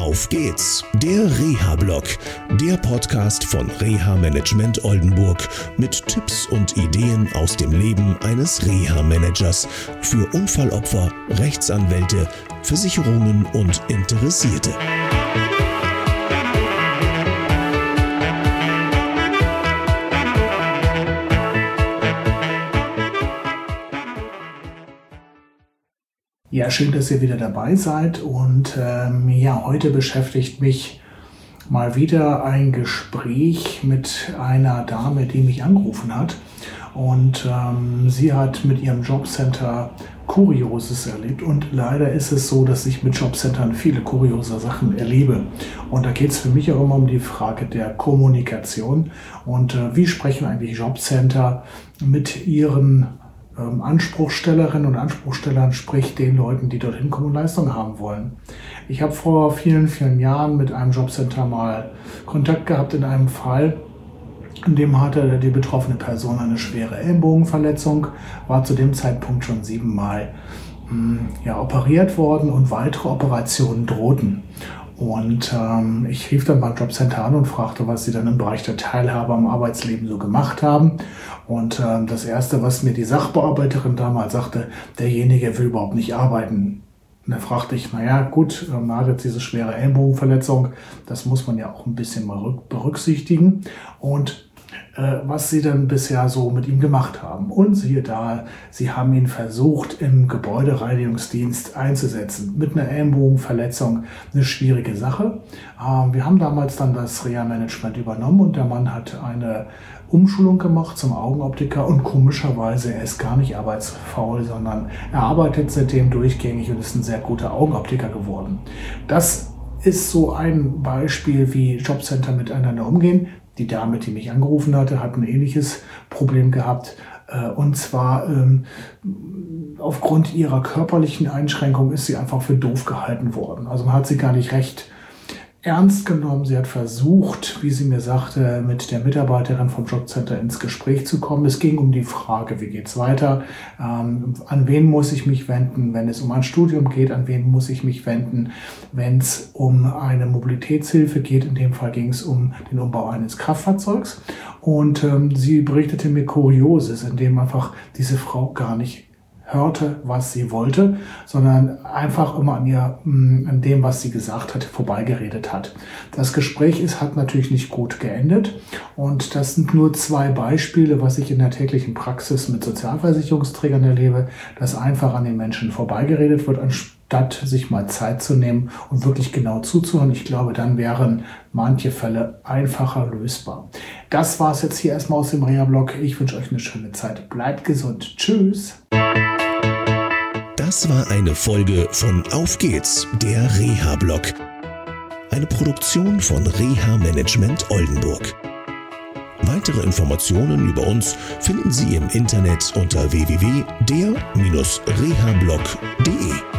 Auf geht's, der Reha-Blog, der Podcast von Reha Management Oldenburg mit Tipps und Ideen aus dem Leben eines Reha-Managers für Unfallopfer, Rechtsanwälte, Versicherungen und Interessierte. Ja, schön, dass ihr wieder dabei seid und heute beschäftigt mich mal wieder ein Gespräch mit einer Dame, die mich angerufen hat und sie hat mit ihrem Jobcenter Kurioses erlebt und leider ist es so, dass ich mit Jobcentern viele kuriose Sachen erlebe und da geht es für mich auch immer um die Frage der Kommunikation und wie sprechen eigentlich Jobcenter mit ihren Anspruchstellerinnen und Anspruchstellern, sprich den Leuten, die dorthin kommen und Leistungen haben wollen. Ich habe vor vielen, vielen Jahren mit einem Jobcenter mal Kontakt gehabt in einem Fall, in dem hatte die betroffene Person eine schwere Ellenbogenverletzung, war zu dem Zeitpunkt schon 7-mal operiert worden und weitere Operationen drohten. Und ich rief dann beim Jobcenter an und fragte, was sie dann im Bereich der Teilhabe am Arbeitsleben so gemacht haben. Und das Erste, was mir die Sachbearbeiterin damals sagte, derjenige will überhaupt nicht arbeiten. Und da fragte ich, gut, man hat jetzt diese schwere Ellenbogenverletzung, das muss man ja auch ein bisschen mal berücksichtigen. Und was sie dann bisher so mit ihm gemacht haben. Und siehe da, sie haben ihn versucht, im Gebäudereinigungsdienst einzusetzen. Mit einer Ellenbogenverletzung, eine schwierige Sache. Wir haben damals dann das Reha-Management übernommen und der Mann hat eine Umschulung gemacht zum Augenoptiker und komischerweise, er ist gar nicht arbeitsfaul, sondern er arbeitet seitdem durchgängig und ist ein sehr guter Augenoptiker geworden. Das ist so ein Beispiel, wie Jobcenter miteinander umgehen. Die Dame, die mich angerufen hatte, hat ein ähnliches Problem gehabt. Und zwar aufgrund ihrer körperlichen Einschränkung ist sie einfach für doof gehalten worden. Also man hat sie gar nicht recht ernst genommen. Sie hat versucht, wie sie mir sagte, mit der Mitarbeiterin vom Jobcenter ins Gespräch zu kommen. Es ging um die Frage, wie geht's weiter? An wen muss ich mich wenden, wenn es um ein Studium geht? An wen muss ich mich wenden, wenn es um eine Mobilitätshilfe geht? In dem Fall ging es um den Umbau eines Kraftfahrzeugs. Und sie berichtete mir Kurioses, indem einfach diese Frau gar nicht hörte, was sie wollte, sondern einfach immer an dem, was sie gesagt hat, vorbeigeredet hat. Das Gespräch hat natürlich nicht gut geendet und das sind nur 2 Beispiele, was ich in der täglichen Praxis mit Sozialversicherungsträgern erlebe, dass einfach an den Menschen vorbeigeredet wird, anstatt sich mal Zeit zu nehmen und wirklich genau zuzuhören. Ich glaube, dann wären manche Fälle einfacher lösbar. Das war es jetzt hier erstmal aus dem Reha-Blog. Ich wünsche euch eine schöne Zeit. Bleibt gesund. Tschüss. Das war eine Folge von Auf geht's, der Reha-Blog. Eine Produktion von Reha Management Oldenburg. Weitere Informationen über uns finden Sie im Internet unter www.der-rehablog.de.